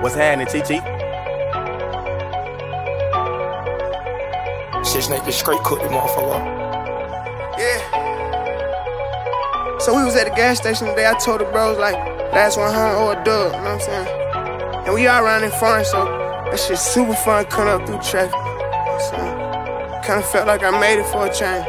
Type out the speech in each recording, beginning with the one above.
What's happening, TT? Shit, Snake just straight cooked the motherfucker. Yeah. So we was at the gas station today. I told the bros, like, last one home or a dub, you know what I'm saying? And we all around in foreign, so that shit super fun coming up through traffic. You know what I'm saying? Kinda felt like I made it for a change.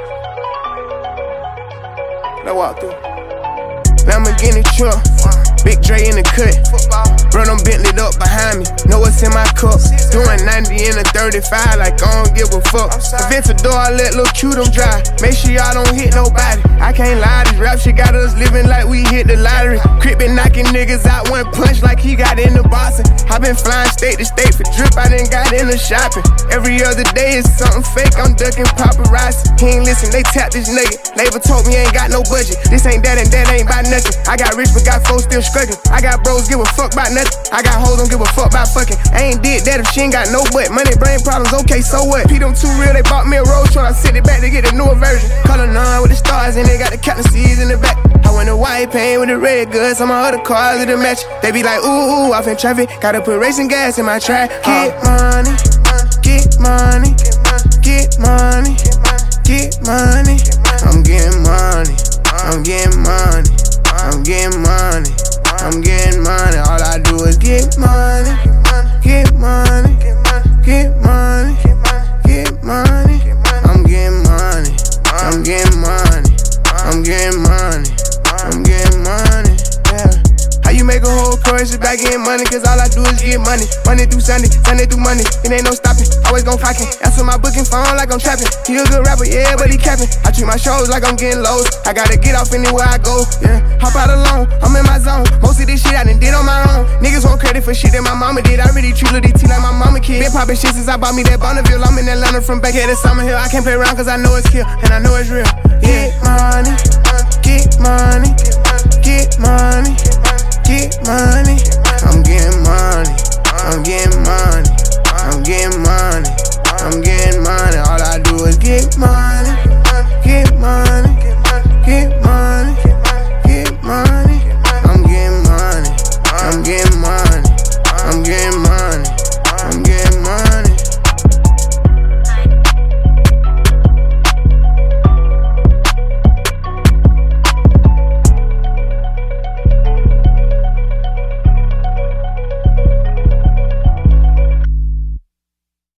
Let's walk through. Lamborghini truck, Big Dre in the cut. Bro, I'm Bentley up behind me. Know what's in my cup. Doing 90 in a 35, like I don't give a fuck. Aventador, I let Lil' Q them drive. Make sure y'all don't hit nobody. I can't lie, this rap shit got us living like we hit the lottery. Crip been knocking niggas out one punch like he got in the boxing. I been flying state to state for drip, I done got in the shopping. Every other day is something fake, I'm ducking paparazzi. He ain't listen, they tap this nigga. Labor told me ain't got no budget. This ain't that and that ain't about nothing. I got rich but got folks still struggling. I got bros give a fuck about nothing. I got hoes don't give a fuck about fucking. I ain't did that if she ain't got no butt. Money, brain problems, okay, so what? P them too real, they bought me a road truck. I sent it back to get a newer version. Color 9 with the stars and they got the captain C's in the back. I went to white paint with the red goods. Some of my other cars in the match. They be like, ooh, off in traffic. Gotta put racing gas in my track. Get money, get money, get money, get money. I'm getting money, I'm getting money, I'm getting money, I'm getting money. All I do is get money, get money, get money, get money. I'm getting money, I'm getting money, I'm getting money, I'm getting money. Yeah. How you make a whole chorus is back in money? Cause all I do is get money. Monday through Sunday, Sunday through Monday. It ain't no stopping, always gon' clockin'. Answer my booking phone like I'm trapping. He a good rapper, yeah, but he capping. I treat my shows like I'm getting lows. I gotta get off anywhere I go, yeah. Hop out alone, I'm in my zone. Most of this shit I done did on my own. Niggas want credit for shit that my mama did. I really treat Lil DT like my mama kid. Been poppin' shit since I bought me that Bonneville. I'm in Atlanta from back here to Summer Hill. I can't play around cause I know it's kill, and I know it's real. Get money, get money, get money, get money.